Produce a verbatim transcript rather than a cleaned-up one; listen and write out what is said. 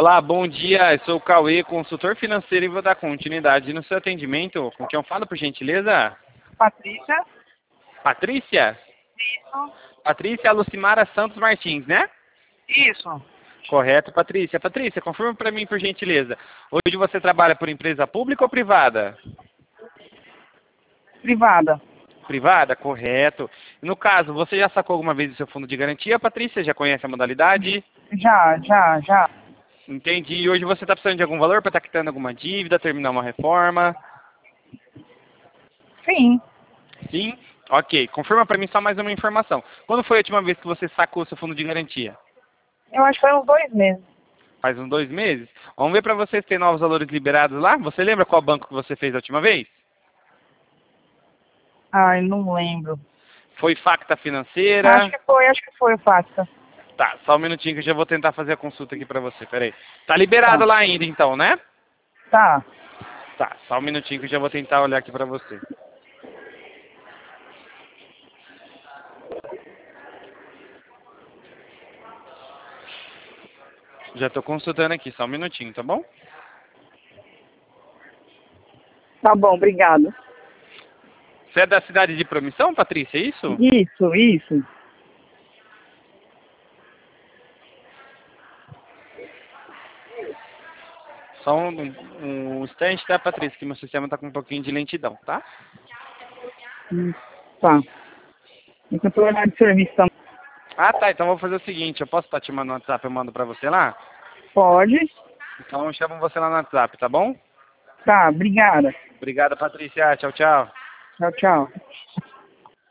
Olá, bom dia. Eu sou o Cauê, consultor financeiro, e vou dar continuidade no seu atendimento. Com quem eu falo, por gentileza? Patrícia. Patrícia? Isso. Patrícia Lucimara Santos Martins, né? Isso. Correto, Patrícia. Patrícia, confirma para mim, por gentileza. Hoje você trabalha por empresa pública ou privada? Privada. Privada, correto. No caso, você já sacou alguma vez o seu fundo de garantia, Patrícia? Já conhece a modalidade? Já, já, já. Entendi. E hoje você está precisando de algum valor para estar quitando alguma dívida, terminar uma reforma? Sim. Sim? Ok. Confirma para mim só mais uma informação. Quando foi a última vez que você sacou seu fundo de garantia? Eu acho que foi uns dois meses. Faz uns dois meses? Vamos ver para vocês ter novos valores liberados lá? Você lembra qual banco que você fez a última vez? Ai, não lembro. Foi Facta Financeira? Acho que foi, acho que foi o Facta. Tá, só um minutinho que eu já vou tentar fazer a consulta aqui pra você, peraí. Tá liberado Tá. lá ainda então, né? Tá. Tá, só um minutinho que eu já vou tentar olhar aqui pra você. Já tô consultando aqui, só um minutinho, tá bom? Tá bom, obrigado. Você é da cidade de Promissão, Patrícia, é isso? Isso, isso. Só um, um instante, tá, Patrícia, que meu sistema tá com um pouquinho de lentidão, tá? Hum, Tá. Eu tô horário de serviço também. Ah, tá, então eu vou fazer o seguinte, eu posso estar te mandando no WhatsApp, eu mando pra você lá? Pode? Então eu chamo você lá no WhatsApp, tá bom? Tá, obrigada. Obrigado, Patrícia, tchau, tchau. Tchau, tchau.